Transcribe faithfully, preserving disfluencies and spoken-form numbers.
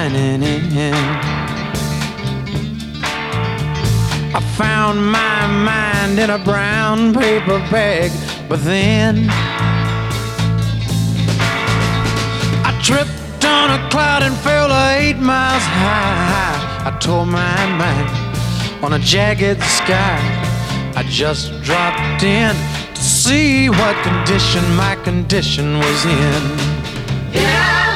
shining in. I found my mind in a brown paper bag, but then I tripped on a cloud and fell eight miles high. I tore my mind on a jagged sky. I just dropped in to see what condition my condition was in. Yeah.